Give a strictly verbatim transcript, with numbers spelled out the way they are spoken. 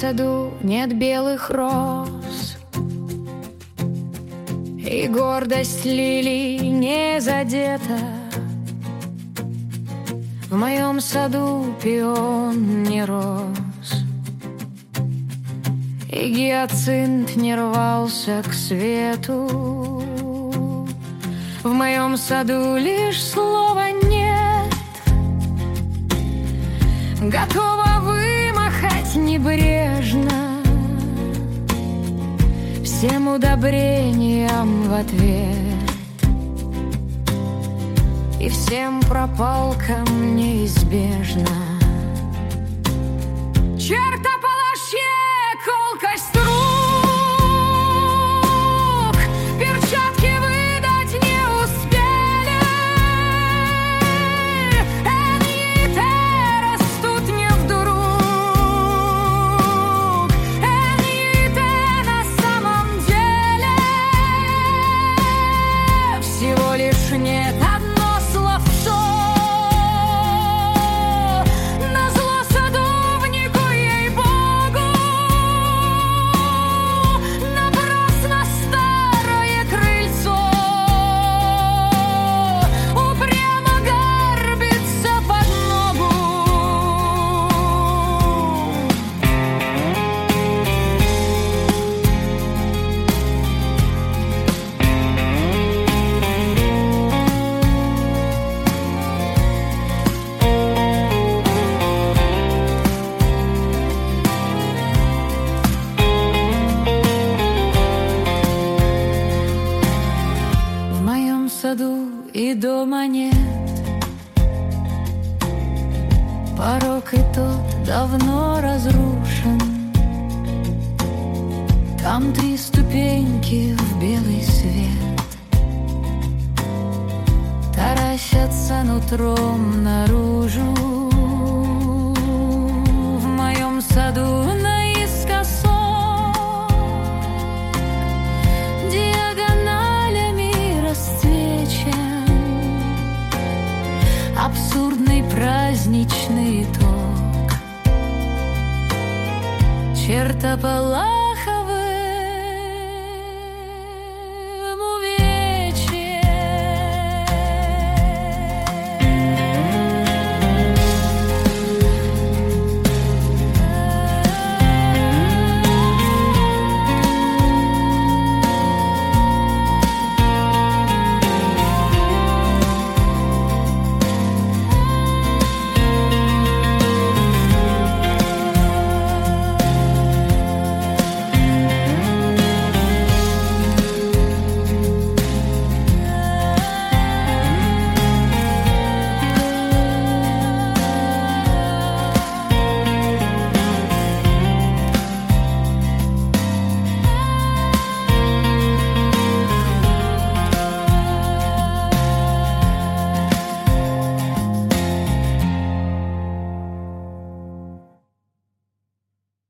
саду нет белых роз, и гордость лилий не задета. В моем саду пион не рос, и гиацинт не рвался к свету. В моем саду лишь слова «нет», готова вымахать небрежно всем удобрениям в ответ и всем пропалкам неизбежно. Чертополошье, колкость рук, перчатки выдать не успели. Эньите растут не вдруг, эньите на самом деле всего лишь нет одно словцо. Назло садовнику, ей-богу, напрасно старое крыльцо упрямо горбится под ногу. В моем саду и дома нет, порог и тот давно разрушен. Там три ступеньки в белый свет таращатся нутром наружу. В моем саду наискосок диагоналями расцвечен абсурдный праздничный итог. Чертополох